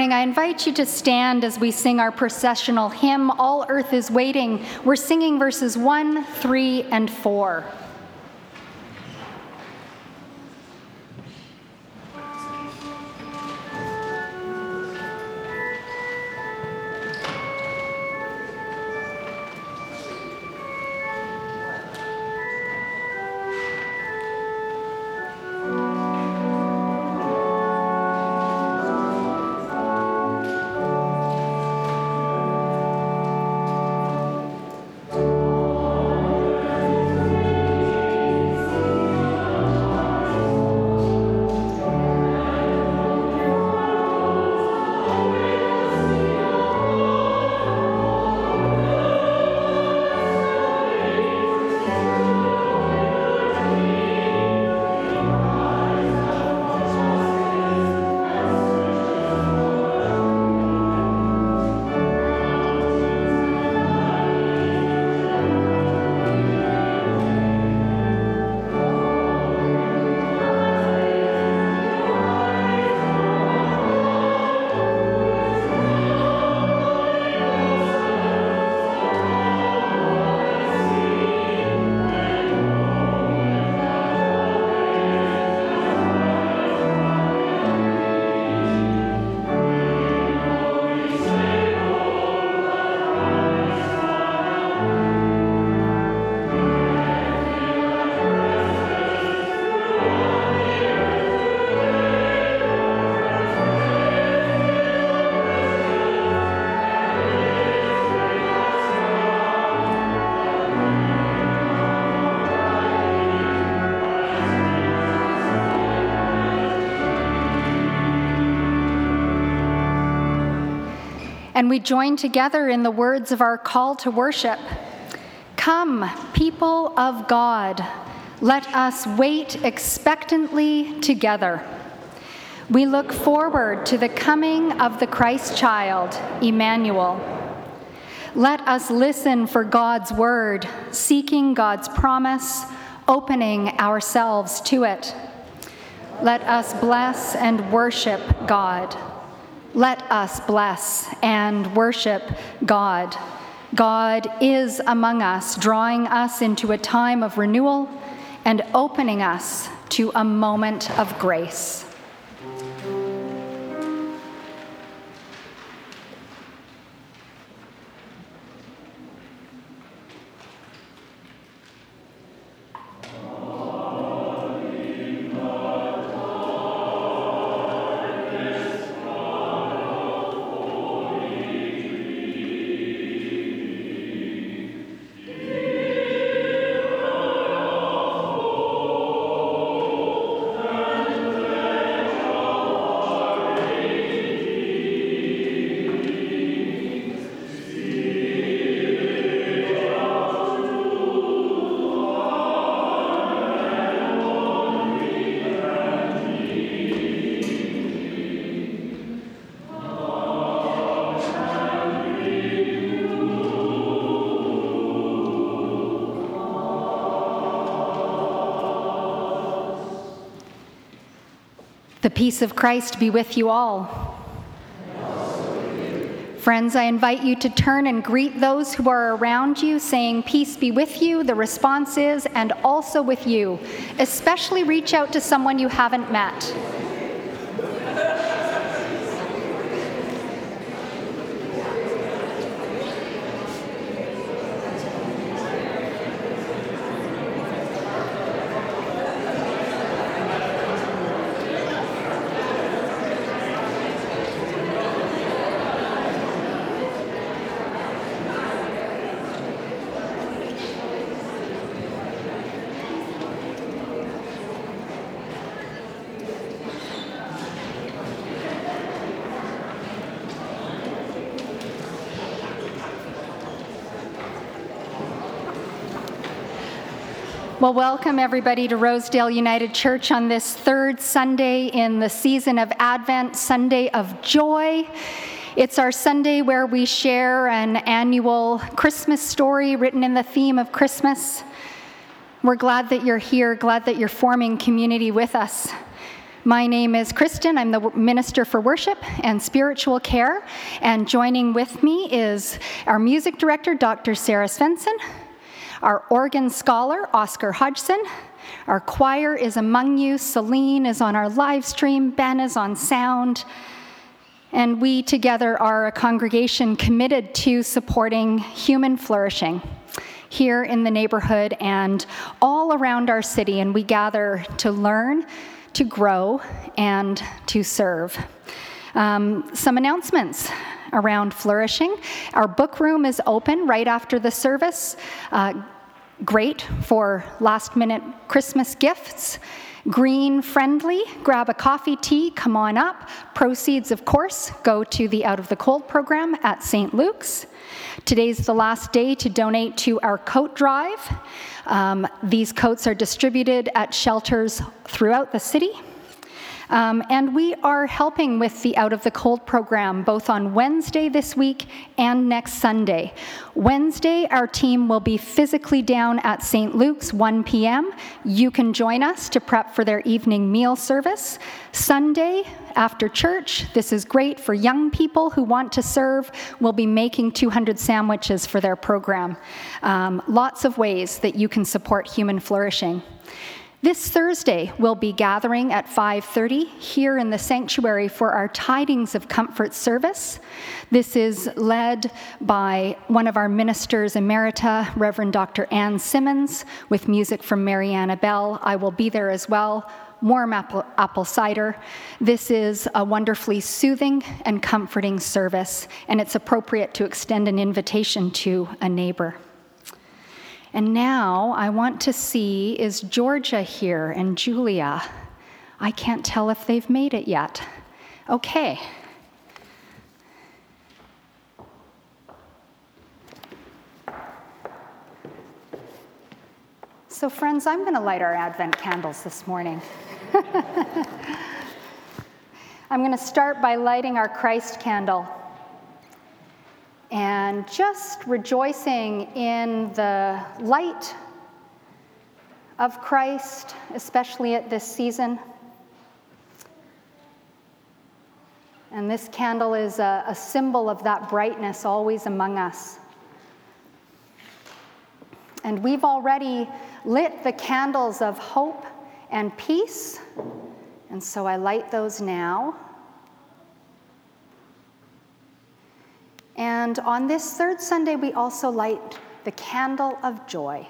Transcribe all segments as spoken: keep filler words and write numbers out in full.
morning, I invite you to stand as we sing our processional hymn, All Earth is Waiting. We're singing verses one, three, and four. And we join together in the words of our call to worship. Come, people of God, let us wait expectantly together. We look forward to the coming of the Christ child, Emmanuel. Let us listen for God's word, seeking God's promise, opening ourselves to it. Let us bless and worship God. Let us bless and worship God. God is among us, drawing us into a time of renewal and opening us to a moment of grace. The peace of Christ be with you all. Friends, I invite you to turn and greet those who are around you, saying, peace be with you. The response is, and also with you. Especially reach out to someone you haven't met. Well, welcome everybody to Rosedale United Church on this third Sunday in the season of Advent, Sunday of Joy. It's our Sunday where we share an annual Christmas story written in the theme of Christmas. We're glad that you're here, glad that you're forming community with us. My name is Kristen. I'm the Minister for Worship and Spiritual Care, and joining with me is our music director, Doctor Sarah Svensson, our organ scholar, Oscar Hodgson. Our choir is among you. Celine is on our live stream. Ben is on sound. And we together are a congregation committed to supporting human flourishing here in the neighborhood and all around our city. And we gather to learn, to grow, and to serve. Um, some announcements around flourishing. Our book room is open right after the service. Uh, great for last-minute Christmas gifts. Green friendly, grab a coffee, tea, come on up. Proceeds, of course, go to the Out of the Cold program at Saint Luke's. Today's the last day to donate to our coat drive. Um, these coats are distributed at shelters throughout the city. Um, and we are helping with the Out of the Cold program, both on Wednesday this week and next Sunday. Wednesday, our team will be physically down at Saint Luke's, one p.m. You can join us to prep for their evening meal service. Sunday, after church, this is great for young people who want to serve. We'll be making two hundred sandwiches for their program. Um, lots of ways that you can support human flourishing. This Thursday, we'll be gathering at five thirty here in the sanctuary for our Tidings of Comfort service. This is led by one of our ministers emerita, Reverend Doctor Ann Simmons, with music from Mariana Bell. I will be there as well. Warm apple, apple cider. This is a wonderfully soothing and comforting service, and it's appropriate to extend an invitation to a neighbor. And now I want to see, is Georgia here and Julia? I can't tell if they've made it yet. Okay. So friends, I'm going to light our Advent candles this morning. I'm going to start by lighting our Christ candle. And just rejoicing in the light of Christ, especially at this season. And this candle is a, a symbol of that brightness always among us. And we've already lit the candles of hope and peace, and so I light those now. And on this third Sunday, we also light the candle of joy.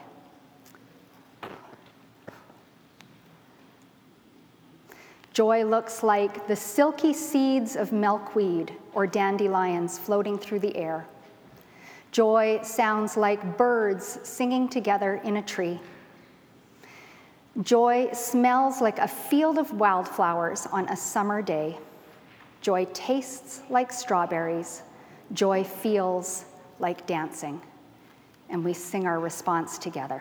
Joy looks like the silky seeds of milkweed or dandelions floating through the air. Joy sounds like birds singing together in a tree. Joy smells like a field of wildflowers on a summer day. Joy tastes like strawberries. Joy feels like dancing, and we sing our response together.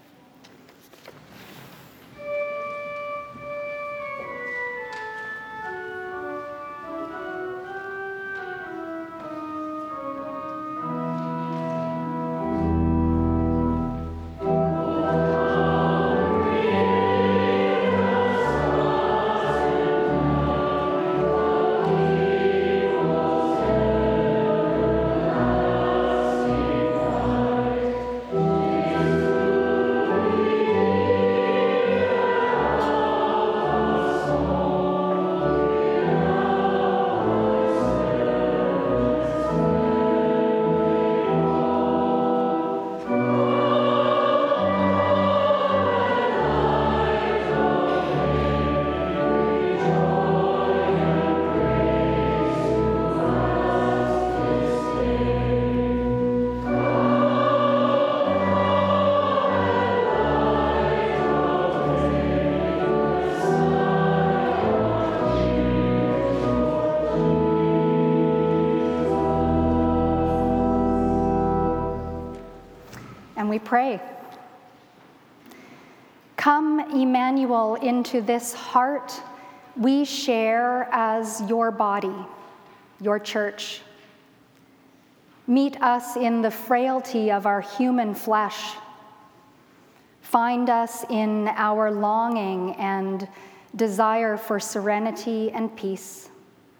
And we pray. Come, Emmanuel, into this heart we share as your body, your church. Meet us in the frailty of our human flesh. Find us in our longing and desire for serenity and peace.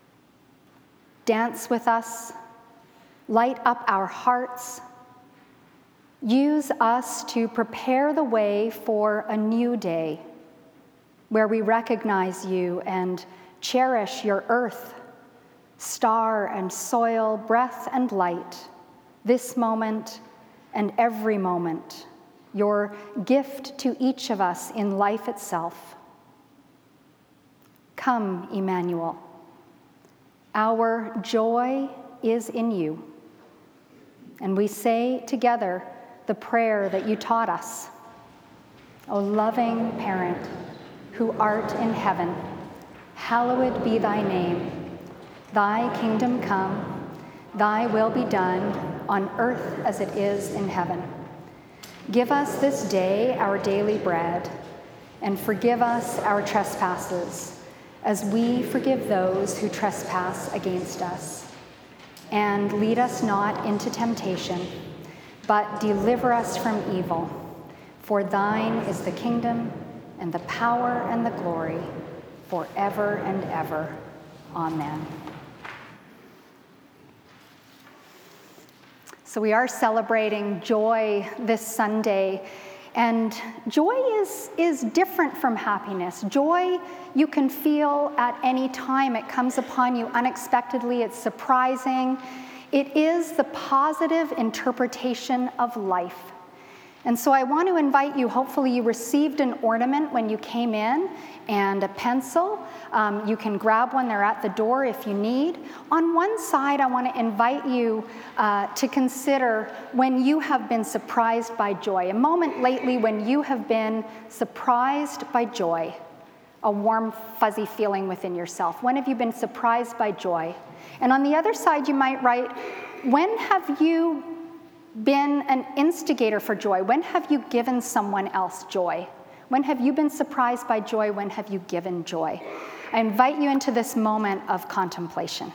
Dance with us, light up our hearts. Use us to prepare the way for a new day where we recognize you and cherish your earth, star and soil, breath and light, this moment and every moment, your gift to each of us in life itself. Come, Emmanuel. Our joy is in you. And we say together the prayer that you taught us. O loving parent, who art in heaven, hallowed be thy name. Thy kingdom come, thy will be done on earth as it is in heaven. Give us this day our daily bread, and forgive us our trespasses, as we forgive those who trespass against us. And lead us not into temptation, but deliver us from evil. For thine is the kingdom, and the power, and the glory, forever and ever. Amen. So we are celebrating joy this Sunday, and joy is, is different from happiness. Joy you can feel at any time. It comes upon you unexpectedly. It's surprising. It is the positive interpretation of life. And so I want to invite you, hopefully you received an ornament when you came in and a pencil. Um, you can grab one, they're at the door if you need. On one side, I want to invite you uh, to consider when you have been surprised by joy, a moment lately when you have been surprised by joy, a warm, fuzzy feeling within yourself. When have you been surprised by joy? And on the other side, you might write, when have you been an instigator for joy? When have you given someone else joy? When have you been surprised by joy? When have you given joy? I invite you into this moment of contemplation.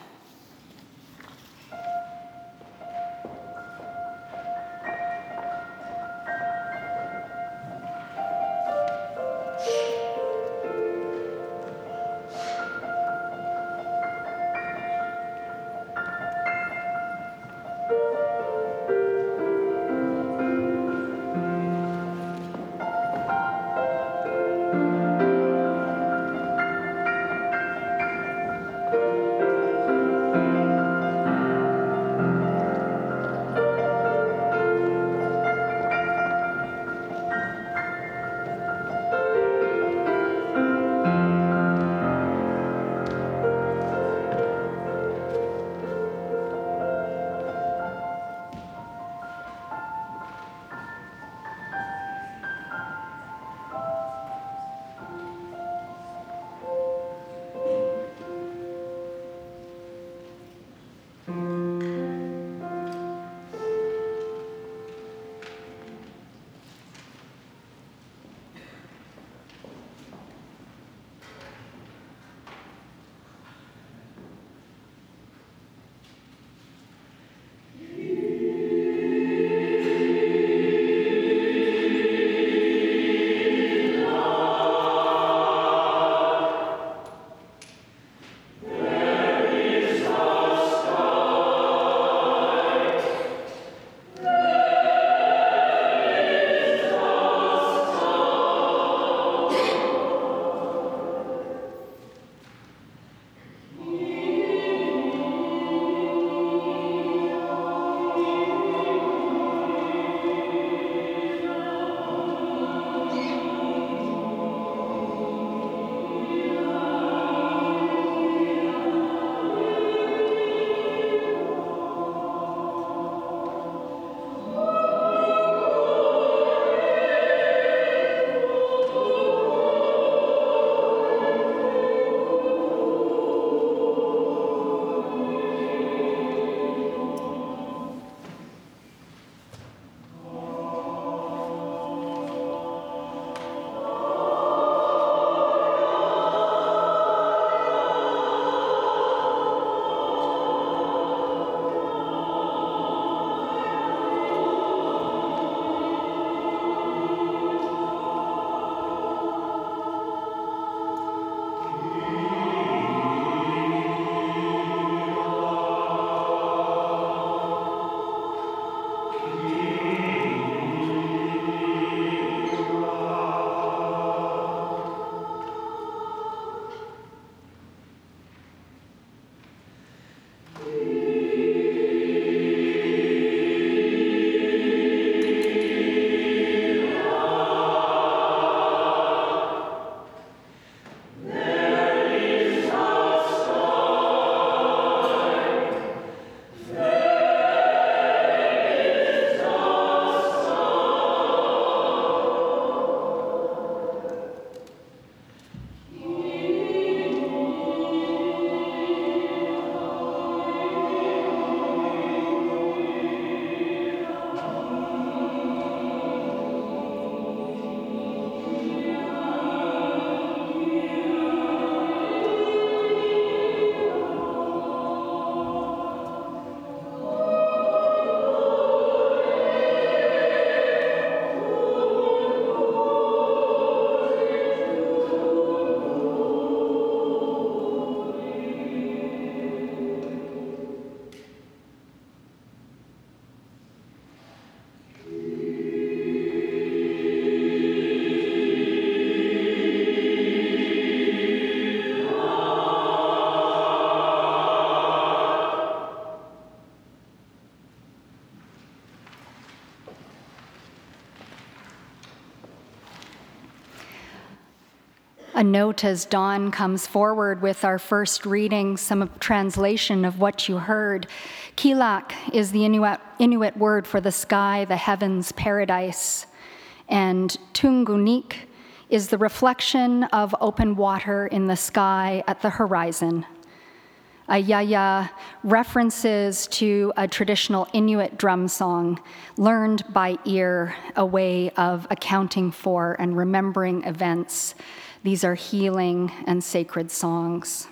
a note as Dawn comes forward with our first reading, some translation of what you heard. Kilak is the Inuit, Inuit word for the sky, the heavens, paradise. And Tungunik is the reflection of open water in the sky at the horizon. Ayaya references to a traditional Inuit drum song learned by ear, a way of accounting for and remembering events. These are healing and sacred songs.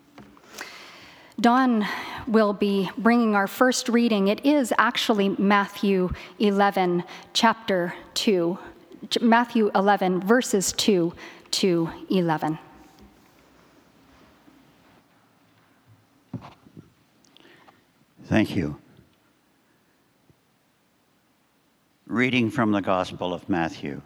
Dawn will be bringing our first reading. It is actually Matthew eleven, chapter two. Matthew eleven, verses two to eleven. Thank you. Reading from the Gospel of Matthew.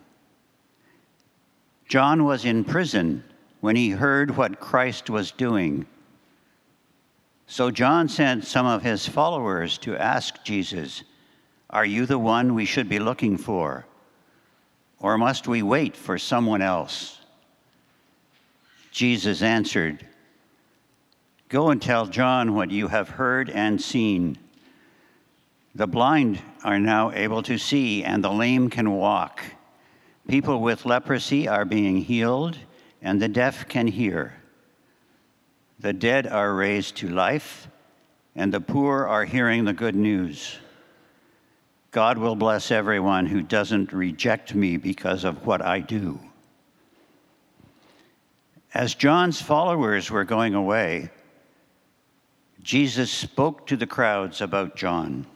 John was in prison when he heard what Christ was doing. So John sent some of his followers to ask Jesus, "Are you the one we should be looking for? Or must we wait for someone else?" Jesus answered, "Go and tell John what you have heard and seen. The blind are now able to see, and the lame can walk. People with leprosy are being healed, and the deaf can hear. The dead are raised to life, and the poor are hearing the good news. God will bless everyone who doesn't reject me because of what I do." As John's followers were going away, Jesus spoke to the crowds about John.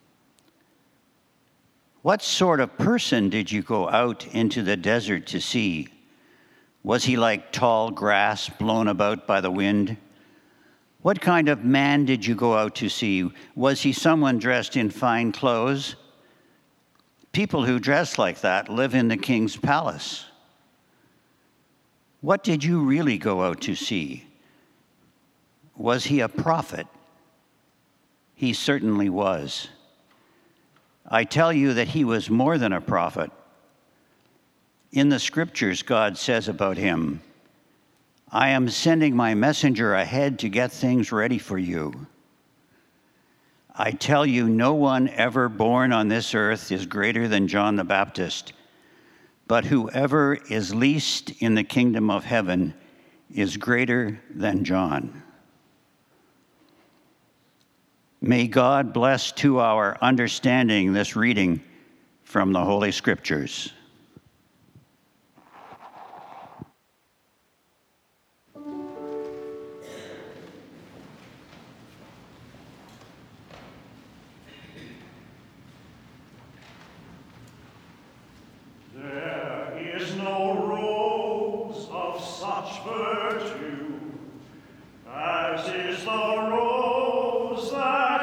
"What sort of person did you go out into the desert to see? Was he like tall grass blown about by the wind? What kind of man did you go out to see? Was he someone dressed in fine clothes? People who dress like that live in the king's palace. What did you really go out to see? Was he a prophet? He certainly was. I tell you that he was more than a prophet. In the scriptures, God says about him, 'I am sending my messenger ahead to get things ready for you.' I tell you, no one ever born on this earth is greater than John the Baptist, but whoever is least in the kingdom of heaven is greater than John." May God bless to our understanding this reading from the Holy Scriptures. There is no rose of such virtue as is the rose that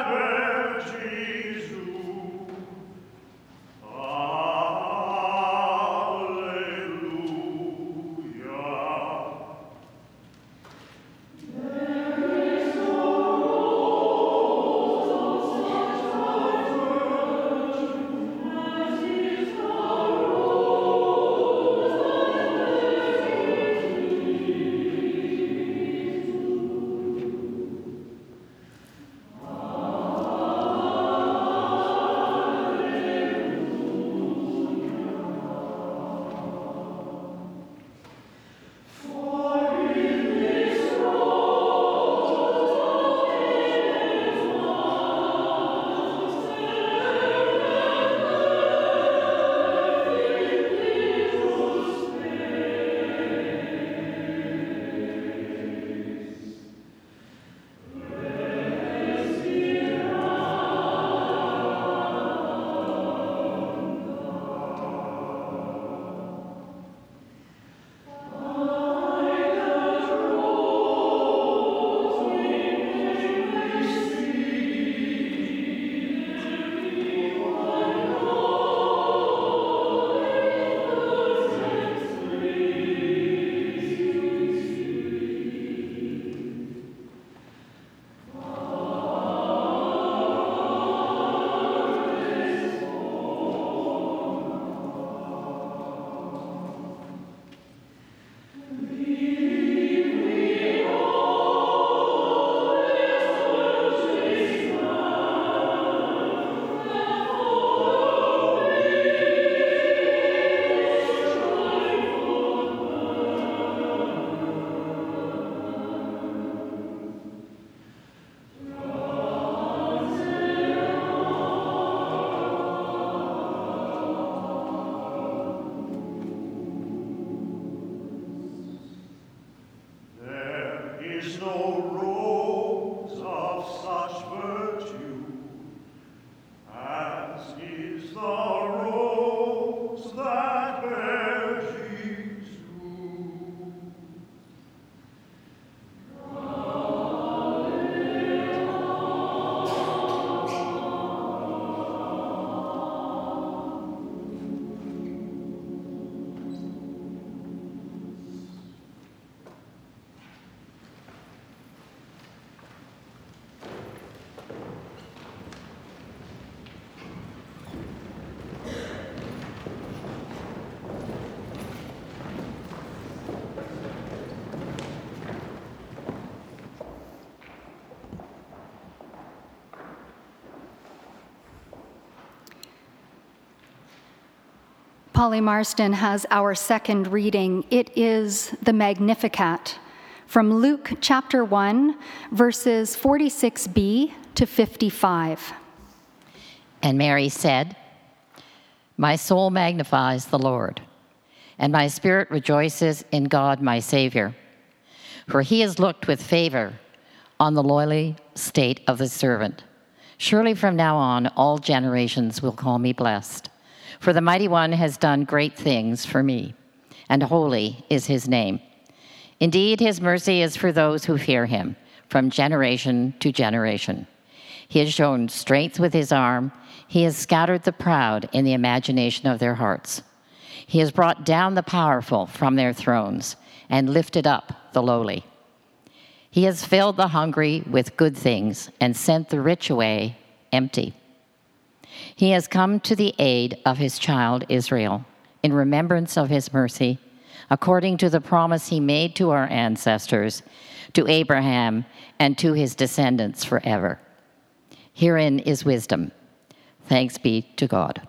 Polly Marston has our second reading. It is the Magnificat from Luke chapter one, verses forty-six b to fifty-five. And Mary said, "My soul magnifies the Lord, and my spirit rejoices in God my Savior, for he has looked with favor on the lowly state of his servant. Surely from now on all generations will call me blessed. For the Mighty One has done great things for me, and holy is his name. Indeed, his mercy is for those who fear him, from generation to generation. He has shown strength with his arm. He has scattered the proud in the imagination of their hearts. He has brought down the powerful from their thrones and lifted up the lowly. He has filled the hungry with good things and sent the rich away empty. He has come to the aid of his child Israel in remembrance of his mercy, according to the promise he made to our ancestors, to Abraham and to his descendants forever. Herein is wisdom. Thanks be to God."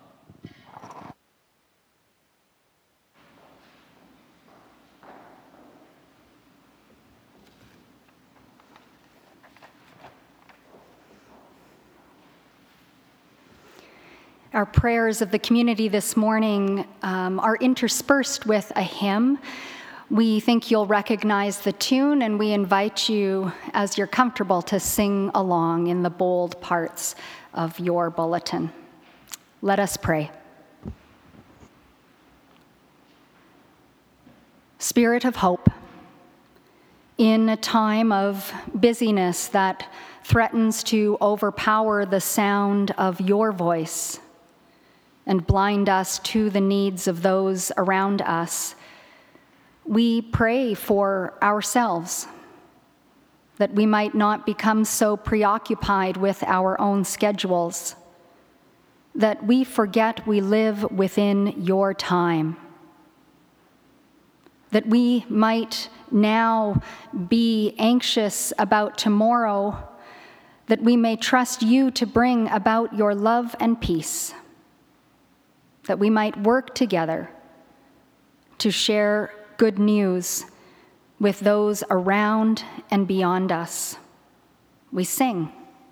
Our prayers of the community this morning um, are interspersed with a hymn. We think you'll recognize the tune, and we invite you, as you're comfortable, to sing along in the bold parts of your bulletin. Let us pray. Spirit of hope, in a time of busyness that threatens to overpower the sound of your voice and blind us to the needs of those around us, we pray for ourselves, that we might not become so preoccupied with our own schedules, that we forget we live within your time, that we might now be anxious about tomorrow, that we may trust you to bring about your love and peace, that we might work together to share good news with those around and beyond us. We sing.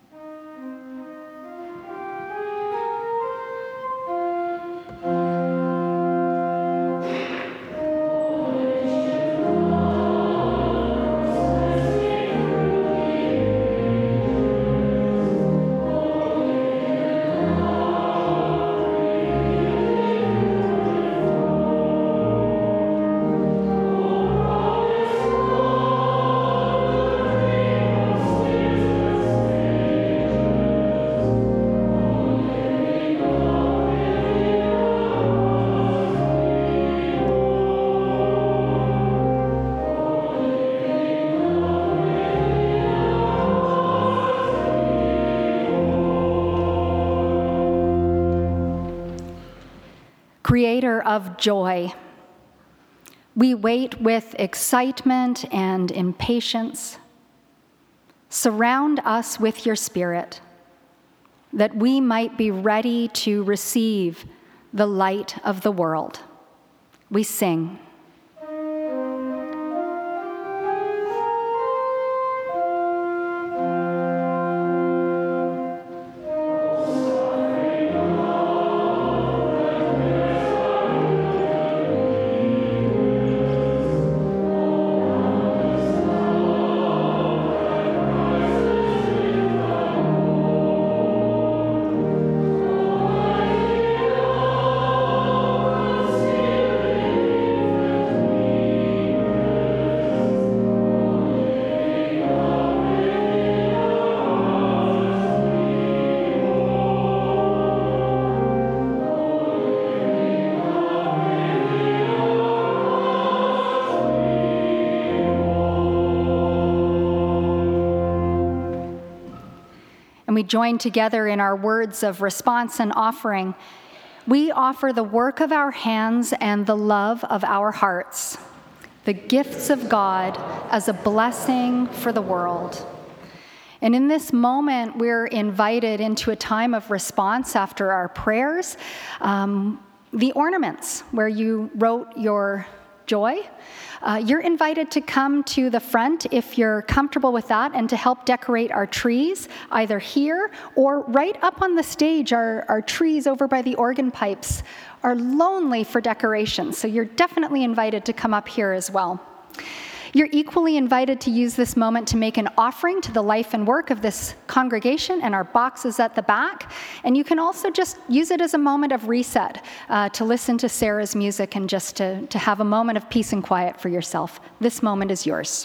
Creator of joy, we wait with excitement and impatience. Surround us with your Spirit, that we might be ready to receive the light of the world. We sing. And we join together in our words of response and offering. We offer the work of our hands and the love of our hearts, the gifts of God as a blessing for the world. And in this moment, we're invited into a time of response after our prayers. Um, the ornaments where you wrote your joy. Uh, you're invited to come to the front if you're comfortable with that and to help decorate our trees, either here or right up on the stage. Our, our trees over by the organ pipes are lonely for decoration, so you're definitely invited to come up here as well. You're equally invited to use this moment to make an offering to the life and work of this congregation, and our box is at the back. And you can also just use it as a moment of reset, uh, to listen to Sarah's music and just to, to have a moment of peace and quiet for yourself. This moment is yours.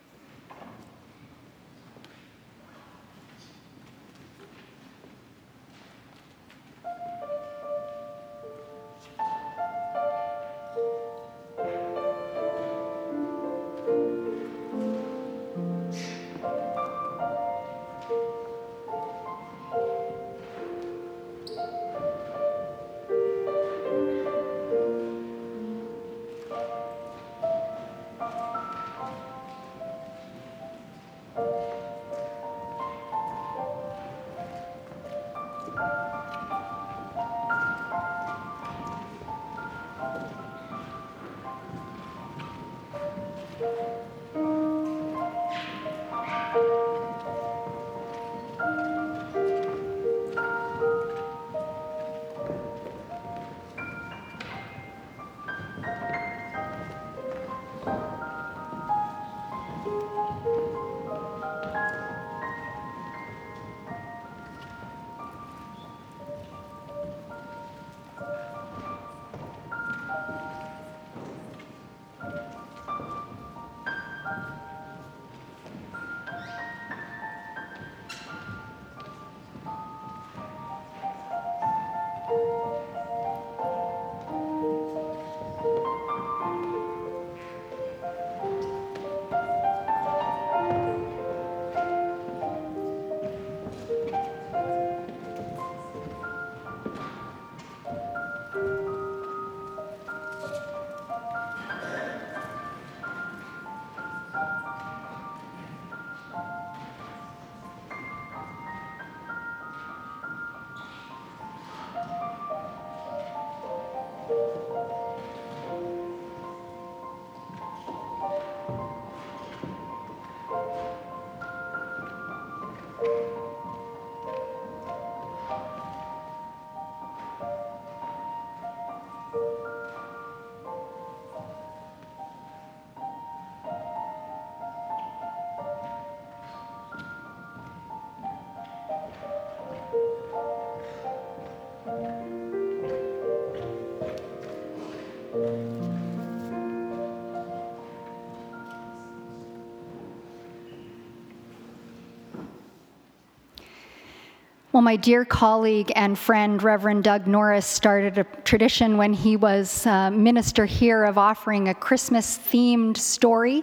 Well, my dear colleague and friend, Reverend Doug Norris, started a tradition when he was uh, minister here of offering a Christmas-themed story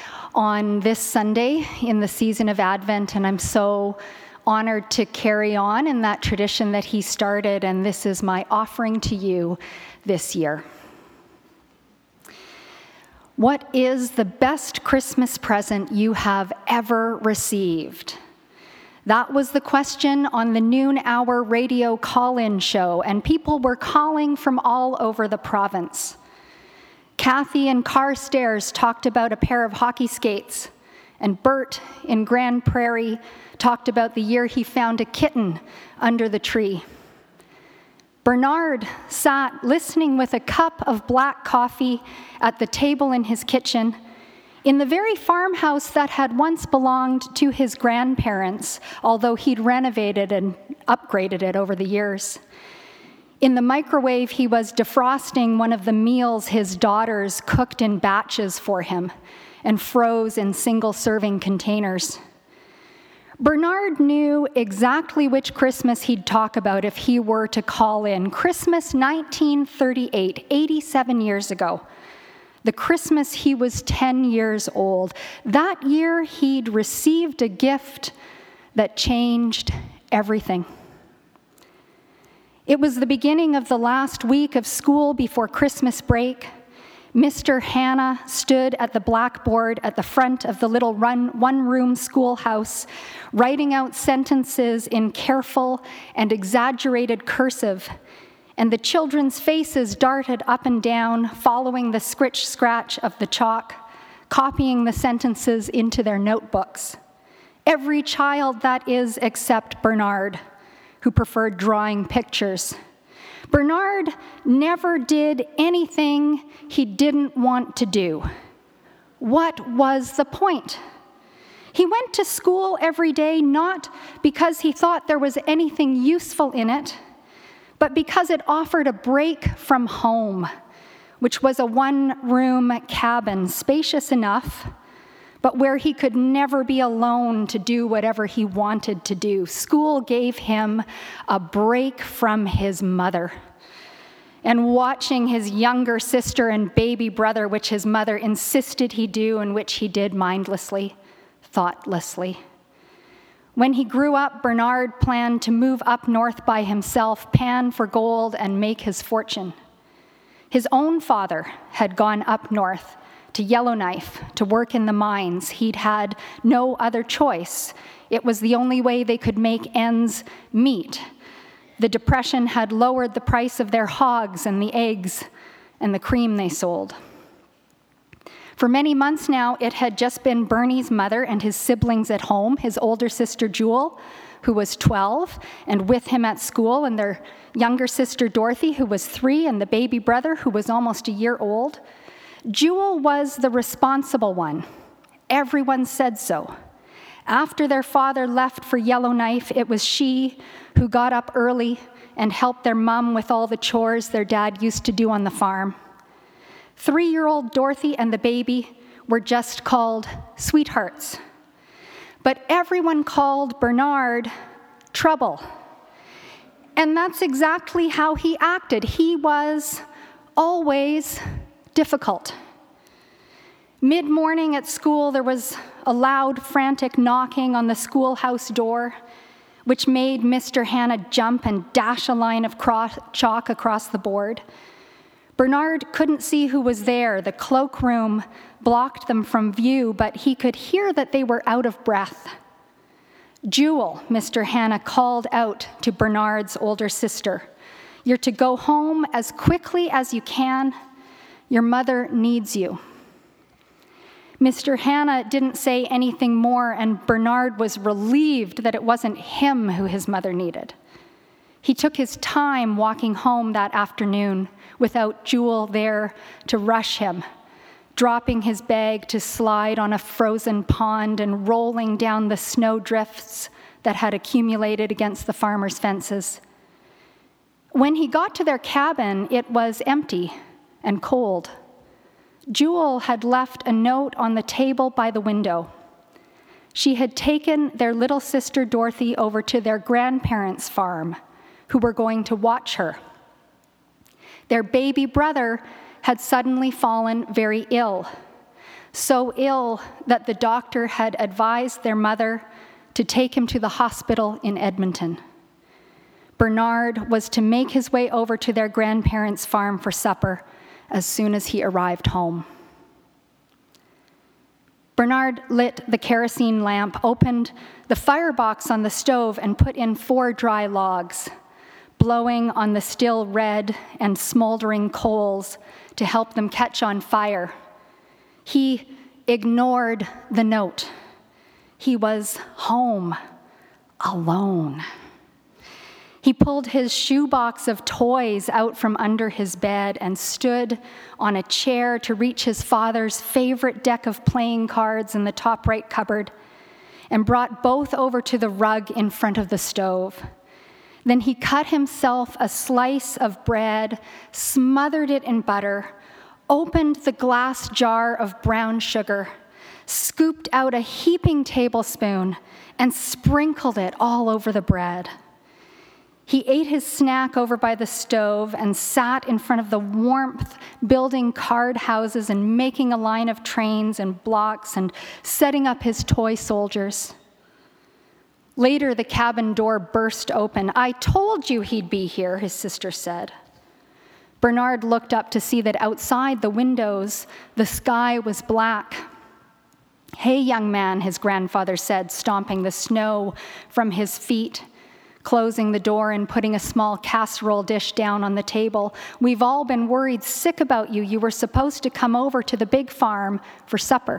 on this Sunday in the season of Advent, and I'm so honored to carry on in that tradition that he started, and this is my offering to you this year. What is the best Christmas present you have ever received? That was the question on the noon hour radio call-in show, and people were calling from all over the province. Kathy in Carstairs talked about a pair of hockey skates, and Bert in Grand Prairie talked about the year he found a kitten under the tree. Bernard sat listening with a cup of black coffee at the table in his kitchen in the very farmhouse that had once belonged to his grandparents, although he'd renovated and upgraded it over the years. In the microwave, he was defrosting one of the meals his daughters cooked in batches for him and froze in single-serving containers. Bernard knew exactly which Christmas he'd talk about if he were to call in. Christmas nineteen thirty-eight, eighty-seven years ago. The Christmas he was ten years old. That year, he'd received a gift that changed everything. It was the beginning of the last week of school before Christmas break. Mister Hannah stood at the blackboard at the front of the little run, one-room schoolhouse, writing out sentences in careful and exaggerated cursive, and the children's faces darted up and down, following the scritch-scratch of the chalk, copying the sentences into their notebooks. Every child, that is, except Bernard, who preferred drawing pictures. Bernard never did anything he didn't want to do. What was the point? He went to school every day not because he thought there was anything useful in it, but because it offered a break from home, which was a one-room cabin, spacious enough, but where he could never be alone to do whatever he wanted to do. School gave him a break from his mother. And watching his younger sister and baby brother, which his mother insisted he do and which he did mindlessly, thoughtlessly. When he grew up, Bernard planned to move up north by himself, pan for gold, and make his fortune. His own father had gone up north to Yellowknife to work in the mines. He'd had no other choice. It was the only way they could make ends meet. The Depression had lowered the price of their hogs and the eggs and the cream they sold. For many months now, it had just been Bernie's mother and his siblings at home, his older sister Jewel, who was twelve, and with him at school, and their younger sister Dorothy, who was three, and the baby brother, who was almost a year old. Jewel was the responsible one. Everyone said so. After their father left for Yellowknife, it was she who got up early and helped their mom with all the chores their dad used to do on the farm. Three-year-old Dorothy and the baby were just called sweethearts. But everyone called Bernard Trouble. And that's exactly how he acted. He was always difficult. Mid-morning at school, there was a loud, frantic knocking on the schoolhouse door, which made Mister Hanna jump and dash a line of cross- chalk across the board. Bernard couldn't see who was there. The cloakroom blocked them from view, but he could hear that they were out of breath. Jewel, Mister Hanna called out to Bernard's older sister, "You're to go home as quickly as you can. Your mother needs you." Mister Hanna didn't say anything more, and Bernard was relieved that it wasn't him who his mother needed. He took his time walking home that afternoon without Jewel there to rush him, dropping his bag to slide on a frozen pond and rolling down the snow drifts that had accumulated against the farmers' fences. When he got to their cabin, it was empty and cold. Jewel had left a note on the table by the window. She had taken their little sister Dorothy over to their grandparents' farm, who were going to watch her. Their baby brother had suddenly fallen very ill, so ill that the doctor had advised their mother to take him to the hospital in Edmonton. Bernard was to make his way over to their grandparents' farm for supper as soon as he arrived home. Bernard lit the kerosene lamp, opened the firebox on the stove, and put in four dry logs, blowing on the still red and smoldering coals to help them catch on fire. He ignored the note. He was home, alone. He pulled his shoebox of toys out from under his bed and stood on a chair to reach his father's favorite deck of playing cards in the top right cupboard, and brought both over to the rug in front of the stove. Then he cut himself a slice of bread, smothered it in butter, opened the glass jar of brown sugar, scooped out a heaping tablespoon, and sprinkled it all over the bread. He ate his snack over by the stove and sat in front of the warmth, building card houses and making a line of trains and blocks and setting up his toy soldiers. Later, the cabin door burst open. "I told you he'd be here," his sister said. Bernard looked up to see that outside the windows, the sky was black. "Hey, young man," his grandfather said, stomping the snow from his feet. closing the door and putting a small casserole dish down on the table. "We've all been worried sick about you. You were supposed to come over to the big farm for supper."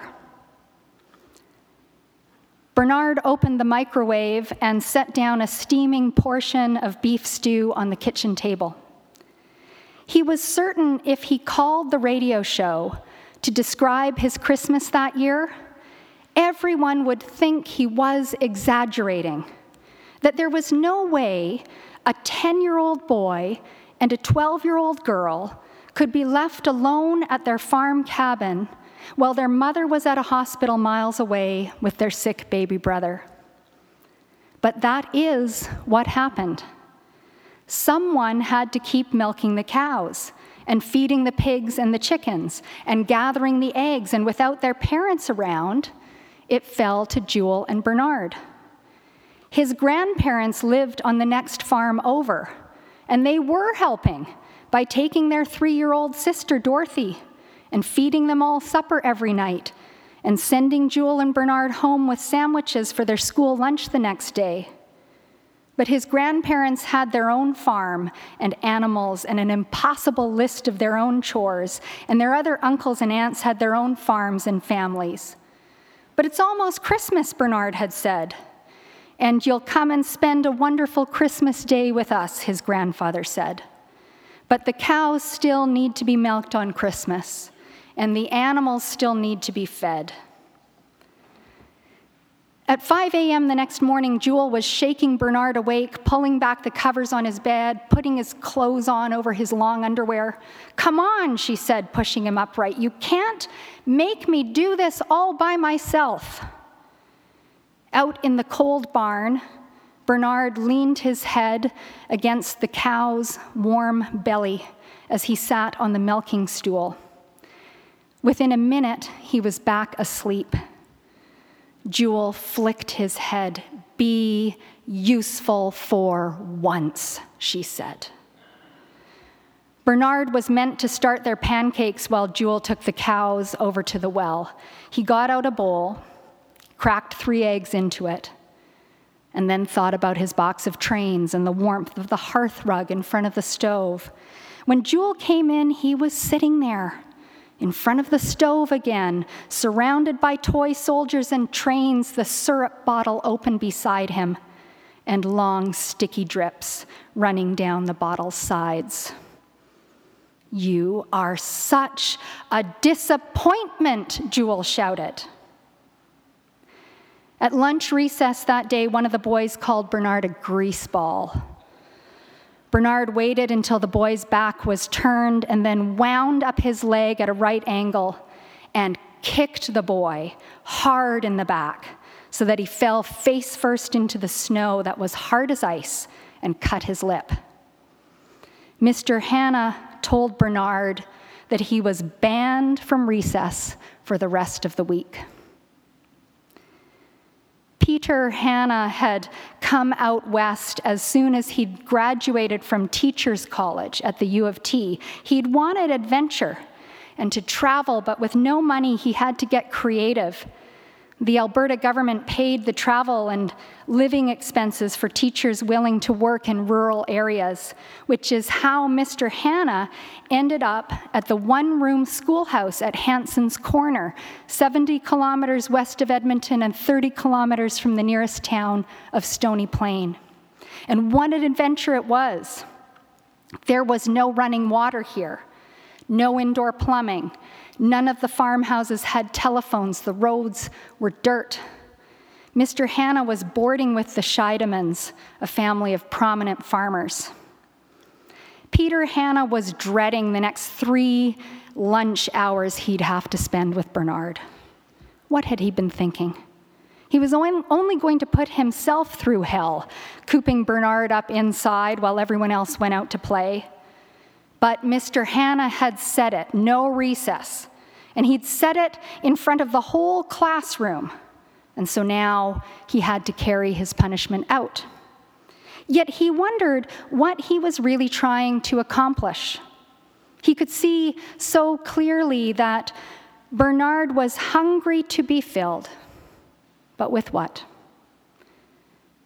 Bernard opened the microwave and set down a steaming portion of beef stew on the kitchen table. He was certain if he called the radio show to describe his Christmas that year, everyone would think he was exaggerating, that there was no way a ten-year-old boy and a twelve-year-old girl could be left alone at their farm cabin while their mother was at a hospital miles away with their sick baby brother. But that is what happened. Someone had to keep milking the cows and feeding the pigs and the chickens and gathering the eggs, and without their parents around, it fell to Jewel and Bernard. His grandparents lived on the next farm over, and they were helping by taking their three-year-old sister, Dorothy, and feeding them all supper every night, and sending Jewel and Bernard home with sandwiches for their school lunch the next day. But his grandparents had their own farm and animals and an impossible list of their own chores, and their other uncles and aunts had their own farms and families. "But it's almost Christmas," Bernard had said. "And you'll come and spend a wonderful Christmas day with us," his grandfather said. "But the cows still need to be milked on Christmas, and the animals still need to be fed." At five a.m. the next morning, Jewel was shaking Bernard awake, pulling back the covers on his bed, putting his clothes on over his long underwear. "Come on," she said, pushing him upright. "You can't make me do this all by myself." Out in the cold barn, Bernard leaned his head against the cow's warm belly as he sat on the milking stool. Within a minute, he was back asleep. Jewel flicked his head. "Be useful for once," she said. Bernard was meant to start their pancakes while Jewel took the cows over to the well. He got out a bowl, cracked three eggs into it, and then thought about his box of trains and the warmth of the hearth rug in front of the stove. When Jewel came in, he was sitting there, in front of the stove again, surrounded by toy soldiers and trains, the syrup bottle open beside him, and long sticky drips running down the bottle's sides. "You are such a disappointment," Jewel shouted. At lunch recess that day, one of the boys called Bernard a greaseball. Bernard waited until the boy's back was turned and then wound up his leg at a right angle and kicked the boy hard in the back so that he fell face first into the snow that was hard as ice and cut his lip. Mister Hanna told Bernard that he was banned from recess for the rest of the week. Peter Hanna had come out west as soon as he'd graduated from Teachers College at the U of T. He'd wanted adventure and to travel, but with no money, he had to get creative. The Alberta government paid the travel and living expenses for teachers willing to work in rural areas, which is how Mister Hanna ended up at the one-room schoolhouse at Hanson's Corner, seventy kilometers west of Edmonton and thirty kilometers from the nearest town of Stony Plain. And what an adventure it was. There was no running water here, no indoor plumbing. None of the farmhouses had telephones. The roads were dirt. Mister Hanna was boarding with the Scheidemans, a family of prominent farmers. Peter Hanna was dreading the next three lunch hours he'd have to spend with Bernard. What had he been thinking? He was only going to put himself through hell, cooping Bernard up inside while everyone else went out to play. But Mister Hanna had said it, no recess, and he'd said it in front of the whole classroom, and so now he had to carry his punishment out. Yet he wondered what he was really trying to accomplish. He could see so clearly that Bernard was hungry to be filled, but with what?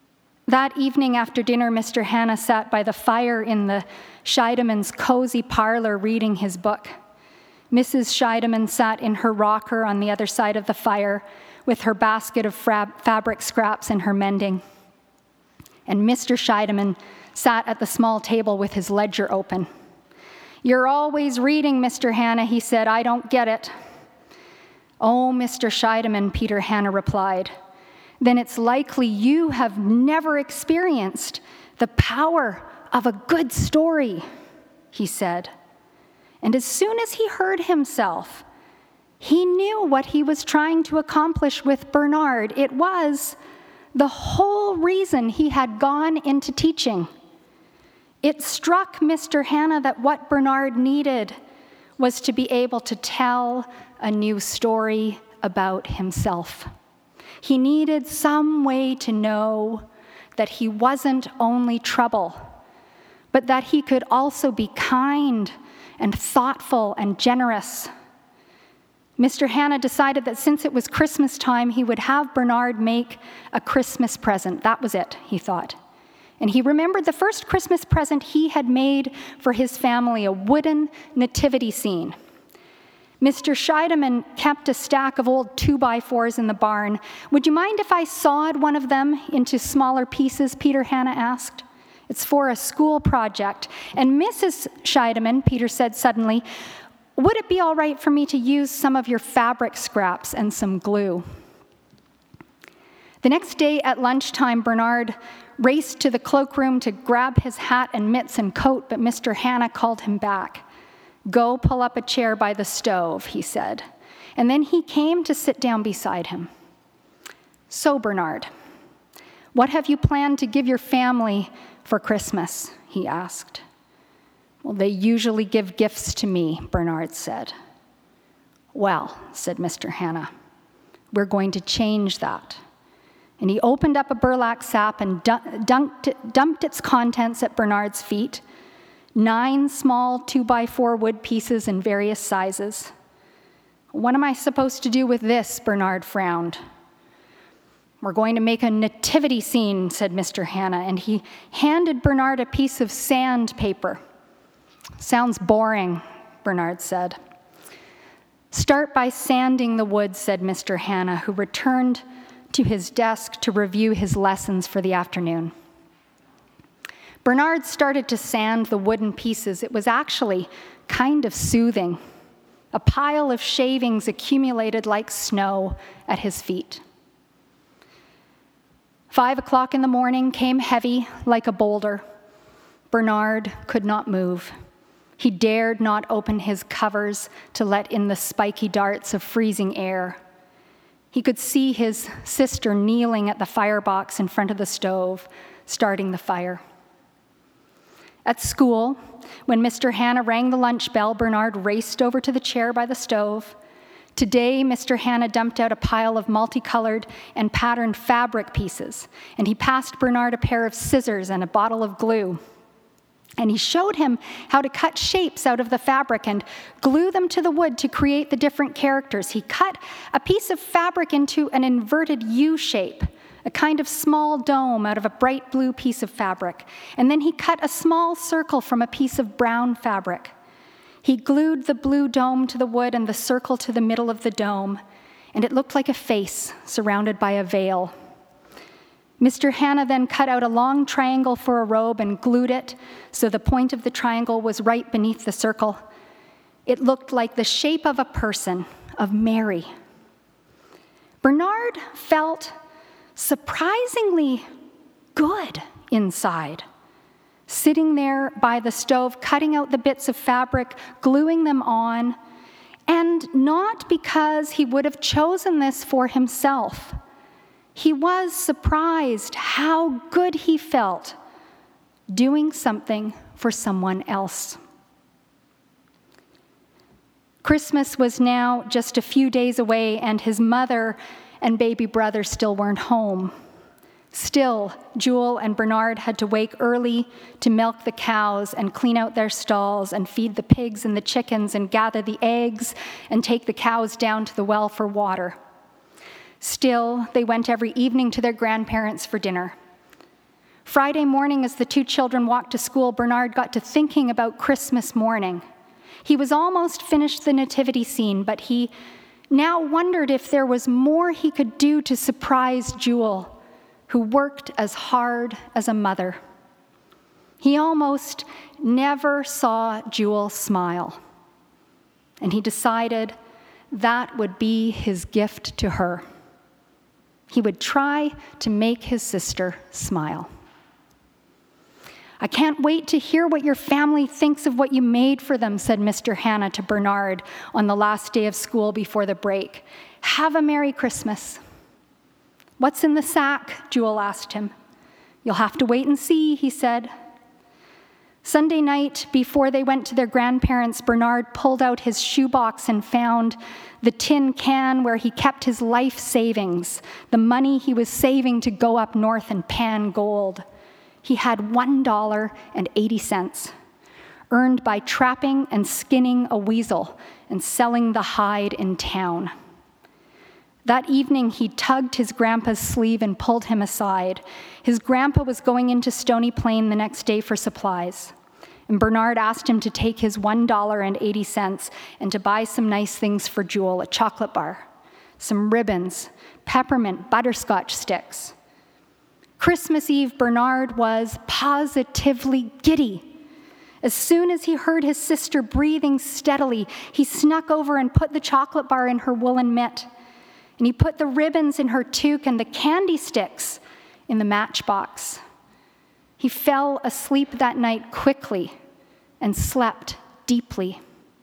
That evening after dinner, Mister Hanna sat by the fire in the Scheidemann's cozy parlor reading his book. Missus Scheidemann sat in her rocker on the other side of the fire with her basket of fra- fabric scraps and her mending. And Mister Scheidemann sat at the small table with his ledger open. "You're always reading, Mister Hanna," he said. "I don't get it." "Oh, Mister Scheidemann," Peter Hanna replied, "then it's likely you have never experienced the power of a good story," he said. And as soon as he heard himself, he knew what he was trying to accomplish with Bernard. It was the whole reason he had gone into teaching. It struck Mister Hanna that what Bernard needed was to be able to tell a new story about himself. He needed some way to know that he wasn't only trouble, but that he could also be kind and thoughtful and generous. Mister Hanna decided that since it was Christmas time, he would have Bernard make a Christmas present. That was it, he thought. And he remembered the first Christmas present he had made for his family, a wooden nativity scene. Mister Scheidemann kept a stack of old two-by-fours in the barn. "Would you mind if I sawed one of them into smaller pieces?" Peter Hanna asked. "It's for a school project." "And Missus Scheidemann," Peter said suddenly, "would it be all right for me to use some of your fabric scraps and some glue?" The next day at lunchtime, Bernard raced to the cloakroom to grab his hat and mitts and coat, but Mister Hanna called him back. "Go pull up a chair by the stove," he said. And then he came to sit down beside him. "So, Bernard, what have you planned to give your family for Christmas?" he asked. "Well, they usually give gifts to me," Bernard said. "Well," said Mister Hanna, "we're going to change that." And he opened up a burlap sack and dunked, dumped its contents at Bernard's feet. Nine small two-by-four wood pieces in various sizes. "What am I supposed to do with this?" Bernard frowned. "We're going to make a nativity scene," said Mister Hanna, and he handed Bernard a piece of sandpaper. "Sounds boring," Bernard said. "Start by sanding the wood," said Mister Hanna, who returned to his desk to review his lessons for the afternoon. Bernard started to sand the wooden pieces. It was actually kind of soothing. A pile of shavings accumulated like snow at his feet. Five o'clock in the morning came heavy like a boulder. Bernard could not move. He dared not open his covers to let in the spiky darts of freezing air. He could see his sister kneeling at the firebox in front of the stove, starting the fire. At school, when Mister Hanna rang the lunch bell, Bernard raced over to the chair by the stove. Today, Mister Hanna dumped out a pile of multicolored and patterned fabric pieces, and he passed Bernard a pair of scissors and a bottle of glue. And he showed him how to cut shapes out of the fabric and glue them to the wood to create the different characters. He cut a piece of fabric into an inverted U shape, a kind of small dome out of a bright blue piece of fabric. And then he cut a small circle from a piece of brown fabric. He glued the blue dome to the wood and the circle to the middle of the dome, and it looked like a face surrounded by a veil. Mister Hanna then cut out a long triangle for a robe and glued it so the point of the triangle was right beneath the circle. It looked like the shape of a person, of Mary. Bernard felt surprisingly good inside, sitting there by the stove, cutting out the bits of fabric, gluing them on, and not because he would have chosen this for himself. He was surprised how good he felt doing something for someone else. Christmas was now just a few days away, and his mother and baby brother still weren't home. Still, Jewel and Bernard had to wake early to milk the cows and clean out their stalls and feed the pigs and the chickens and gather the eggs and take the cows down to the well for water. Still, they went every evening to their grandparents for dinner. Friday morning, as the two children walked to school, Bernard got to thinking about Christmas morning. He was almost finished the nativity scene, but he now wondered if there was more he could do to surprise Jewel, who worked as hard as a mother. He almost never saw Jewel smile, and he decided that would be his gift to her. He would try to make his sister smile. "I can't wait to hear what your family thinks of what you made for them," said Mister Hannah to Bernard on the last day of school before the break. "Have a Merry Christmas." "What's in the sack?" Jewel asked him. "You'll have to wait and see," he said. Sunday night, before they went to their grandparents', Bernard pulled out his shoebox and found the tin can where he kept his life savings, the money he was saving to go up north and pan gold. He had one dollar and eighty cents, earned by trapping and skinning a weasel and selling the hide in town. That evening, he tugged his grandpa's sleeve and pulled him aside. His grandpa was going into Stony Plain the next day for supplies, and Bernard asked him to take his one dollar and eighty cents and to buy some nice things for Jewel, a chocolate bar, some ribbons, peppermint butterscotch sticks. Christmas Eve, Bernard was positively giddy. As soon as he heard his sister breathing steadily, he snuck over and put the chocolate bar in her woolen mitt. And he put the ribbons in her toque and the candy sticks in the matchbox. He fell asleep that night quickly and slept deeply.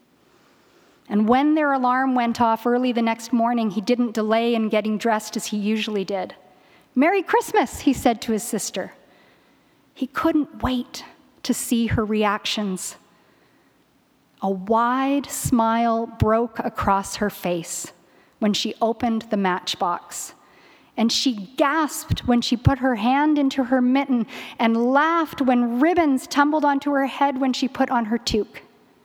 And when their alarm went off early the next morning, he didn't delay in getting dressed as he usually did. "Merry Christmas," he said to his sister. He couldn't wait to see her reactions. A wide smile broke across her face when she opened the matchbox, and she gasped when she put her hand into her mitten and laughed when ribbons tumbled onto her head when she put on her toque.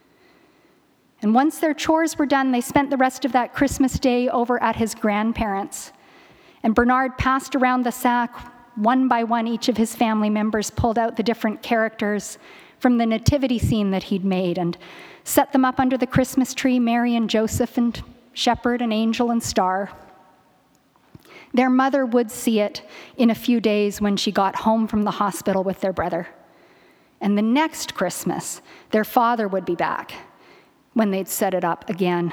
And once their chores were done, they spent the rest of that Christmas day over at his grandparents'. And Bernard passed around the sack. One by one, each of his family members pulled out the different characters from the nativity scene that he'd made and set them up under the Christmas tree, Mary and Joseph and Shepherd and Angel and Star. Their mother would see it in a few days when she got home from the hospital with their brother. And the next Christmas, their father would be back when they'd set it up again.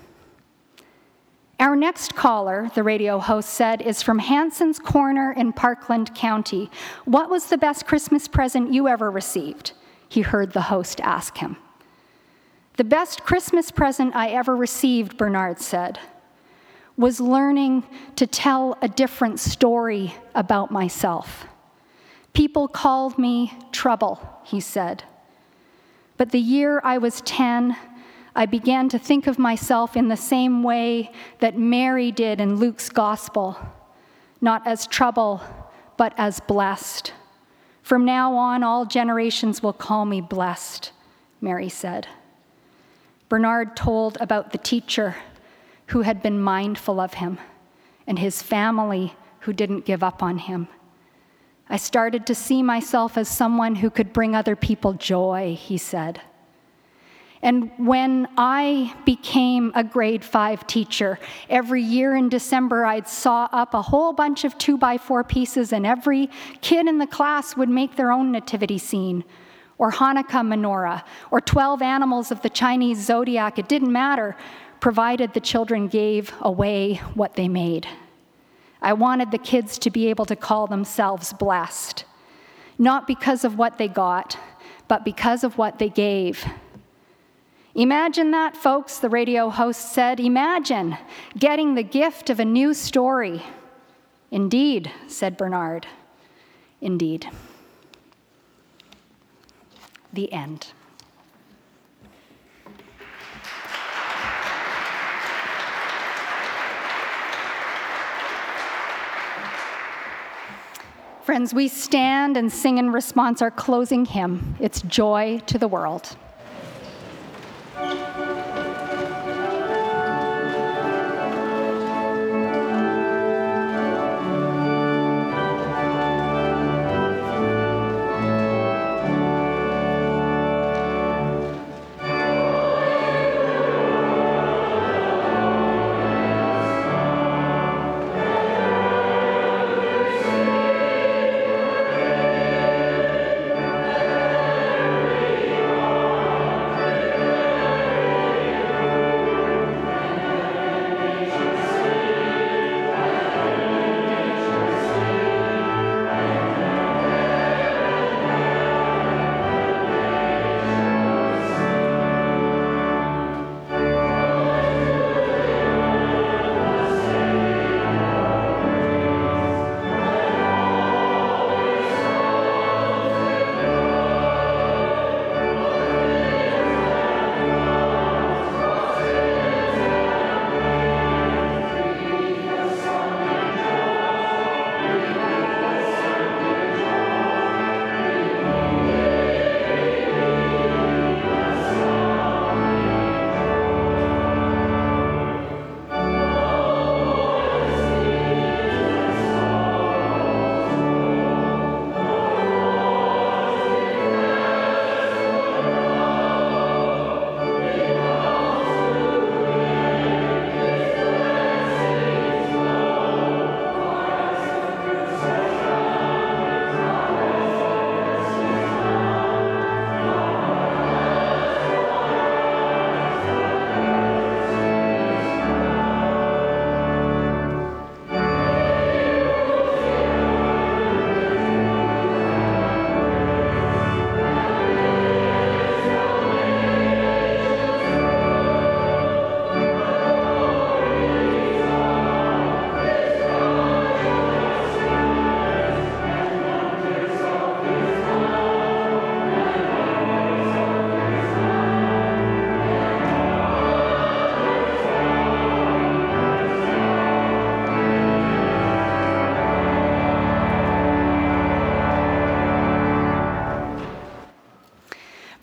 "Our next caller," the radio host said, "is from Hanson's Corner in Parkland County. What was the best Christmas present you ever received?" he heard the host ask him. "The best Christmas present I ever received," Bernard said, "was learning to tell a different story about myself. People called me Trouble," he said. "But the year I was ten, I began to think of myself in the same way that Mary did in Luke's gospel, not as trouble, but as blessed. From now on, all generations will call me blessed," Mary said. Bernard told about the teacher who had been mindful of him and his family who didn't give up on him. "I started to see myself as someone who could bring other people joy," he said. "And when I became a grade five teacher, every year in December I'd saw up a whole bunch of two by four pieces, and every kid in the class would make their own nativity scene, or Hanukkah menorah, or twelve animals of the Chinese zodiac. It didn't matter, provided the children gave away what they made. I wanted the kids to be able to call themselves blessed, not because of what they got, but because of what they gave." "Imagine that, folks," the radio host said. "Imagine getting the gift of a new story." "Indeed," said Bernard. "Indeed." The end. Friends, we stand and sing in response our closing hymn, "It's Joy to the World."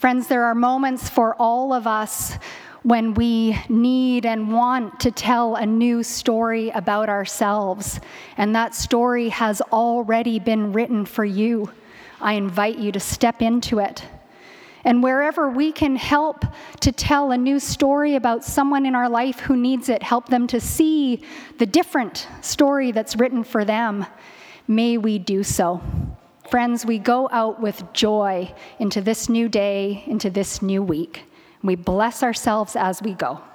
Friends, there are moments for all of us when we need and want to tell a new story about ourselves, and that story has already been written for you. I invite you to step into it. And wherever we can help to tell a new story about someone in our life who needs it, help them to see the different story that's written for them, may we do so. Friends, we go out with joy into this new day, into this new week. We bless ourselves as we go.